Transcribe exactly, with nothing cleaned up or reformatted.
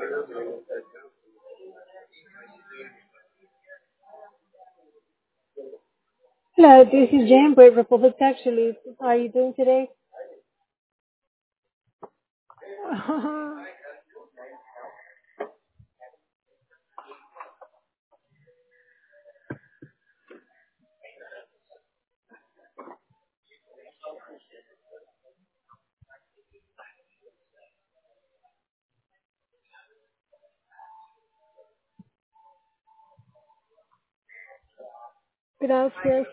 Hello, this is Jane with Republic Actually. How are you doing today? Gracias.